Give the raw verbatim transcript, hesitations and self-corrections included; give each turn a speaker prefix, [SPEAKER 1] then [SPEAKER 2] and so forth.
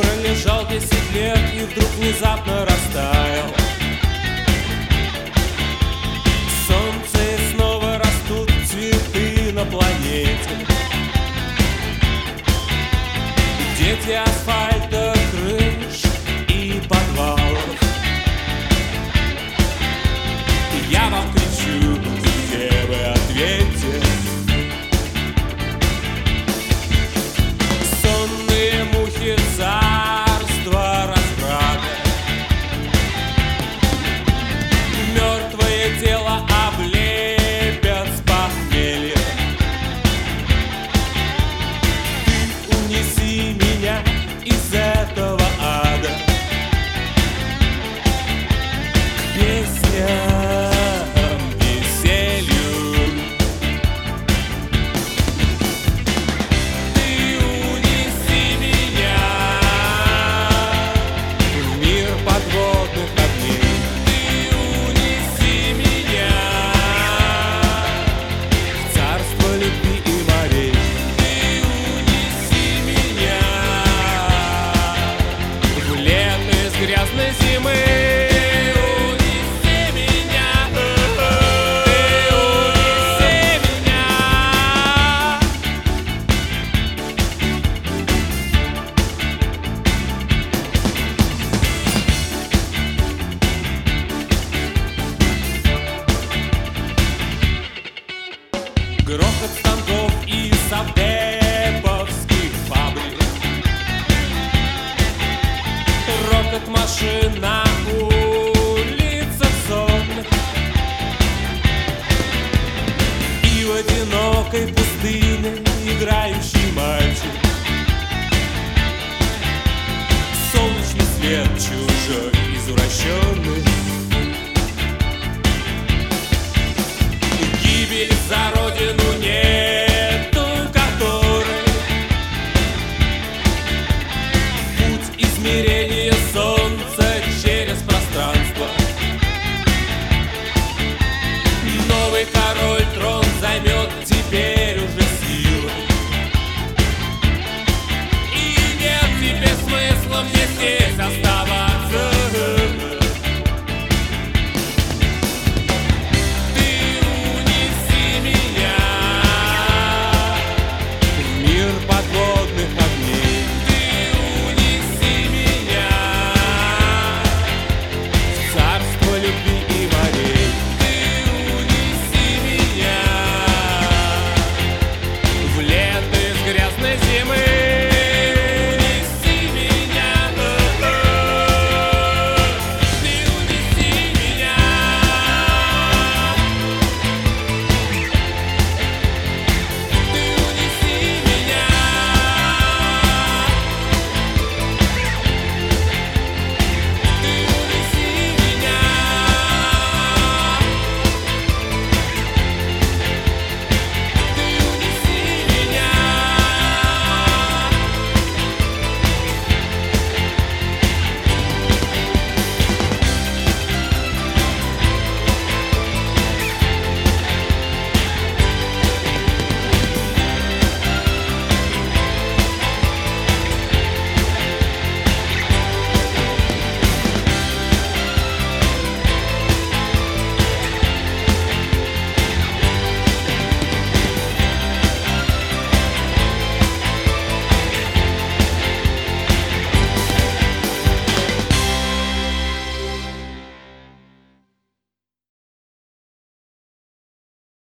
[SPEAKER 1] Пролежал десять лет и вдруг внезапно растаял. Солнце и снова растут цветы на планете. Дети асфальта, крыш и подвалов. Я вам кричу, где вы, ответьте. Сонные мухи, царство расправы. Мертвое тело облепят с похмелья. Ты унеси меня из этого ада к песням, веселью. Ты унеси меня в мир подводных огней. Ты унеси меня в царство любви и морей. Ты унеси меня в лето из грязной зимы. Ты унеси меня, ты унеси меня. Грохот станков и савдеповских фабрик, рокот машин на улицах сонных. И в одинокой пустыне играющий мальчик. Солнечный свет чужой, извращенный. Гибель за родину нету которой путь измерения